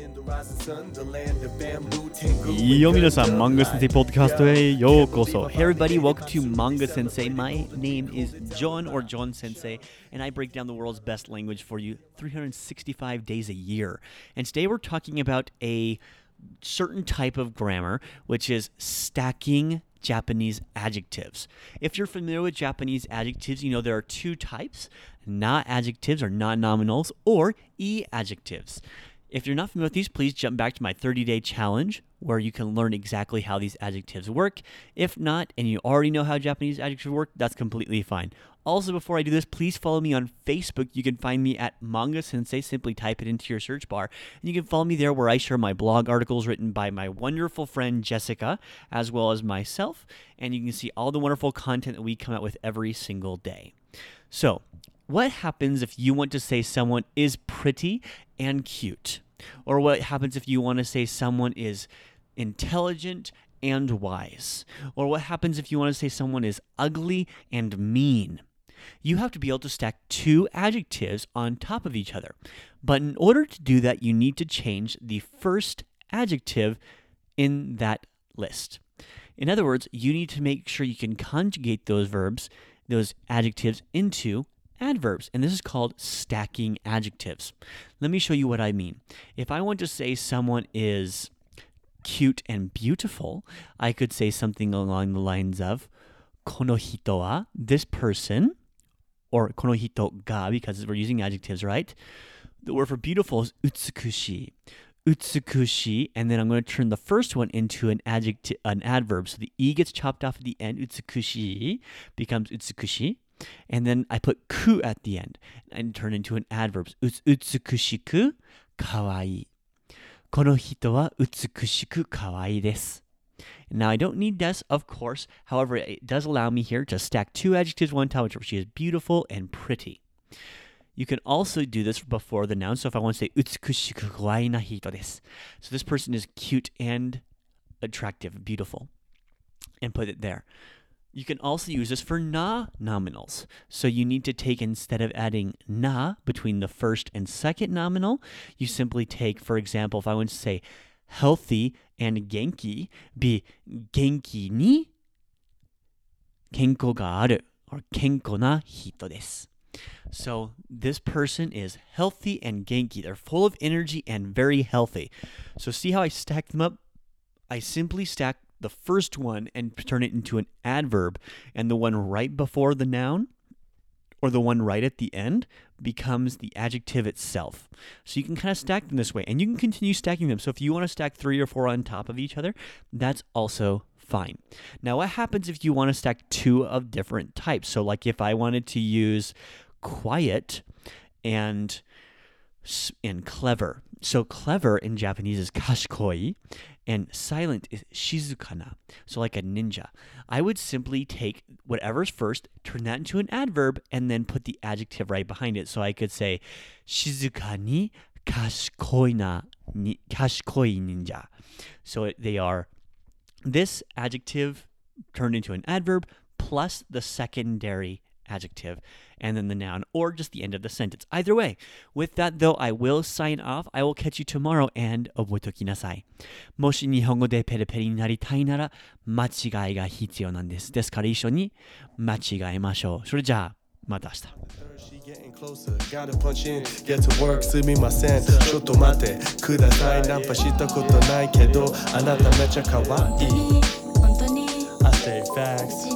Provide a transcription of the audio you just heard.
Yo, 皆さん、Manga Sensei Podcast へようこそ. Hey everybody, welcome to Manga Sensei. My name is John or John Sensei, and I break down the world's best language for you 365 days a year. And today we're talking about a certain type of grammar, which is stacking Japanese adjectives. If you're familiar with Japanese adjectives, you know there are two types, not adjectives or non-nominals, or e-adjectives. If you're not familiar with these, please jump back to my 30-day challenge where you can learn exactly how these adjectives work. If not, and you already know how Japanese adjectives work, that's completely fine. Also, before I do this, please follow me on Facebook. You can find me at Manga Sensei. Simply type it into your search bar. And you can follow me there where I share my blog articles written by my wonderful friend Jessica, as well as myself. And you can see all the wonderful content that we come out with every single day. So, what happens if you want to say someone is pretty and cute? Or what happens if you want to say someone is intelligent and wise? Or what happens if you want to say someone is ugly and mean? You have to be able to stack two adjectives on top of each other. But in order to do that, you need to change the first adjective in that list. In other words, you need to make sure you can conjugate those verbs, those adjectives, into adverbs, and this is called stacking adjectives. Let me show you what I mean. If I want to say someone is cute and beautiful, I could say something along the lines of この人は this person, or この人が because we're using adjectives, right? The word for beautiful is 美しい. 美しい, and then I'm going to turn the first one into an adverb. So the e gets chopped off at the end. 美しい becomes 美しい. And then I put ku at the end and turn into an adverb. 美しくかわいい. この人は美しくかわいいです. Now I don't need des, of course. However, it does allow me here to stack two adjectives on top of each other. She is beautiful and pretty. You can also do this before the noun. So if I want to say 美しくかわいな人です. So this person is cute and attractive, beautiful. And put it there. You can also use this for na nominals. So you need to take, instead of adding na between the first and second nominal, you simply take, for example, if I want to say healthy and genki, be genki ni kenko ga aru, or kenko na hito desu. So this person is healthy and genki. They're full of energy and very healthy. So see how I stack them up? I simply stack the first one and turn it into an adverb, and the one right before the noun or the one right at the end becomes the adjective itself. So you can kind of stack them this way, and you can continue stacking them. So if you want to stack 3 or 4 on top of each other, that's also fine. Now, what happens if you want to stack 2 of different types? So like if I wanted to use quiet and clever. So clever in Japanese is kashikoi, and silent is shizukana, so like a ninja. I would simply take whatever's first, turn that into an adverb, and then put the adjective right behind it. So I could say, shizuka ni kashikoi ninja. So they are this adjective turned into an adverb plus the secondary adjective, and then the noun, or just the end of the sentence. Either way. With that, though, I will sign off. I will catch you tomorrow, and 覚えておきなさい。もし日本語でペリペリになりたいなら、間違いが必要なんです。ですから一緒に間違えましょう。それじゃあ、また明日。 Getting closer, gotta punch in, get to work, すみません、ちょっと待ってください。ナンパしたことないけど、あなためちゃ可愛い。本当に I stay facts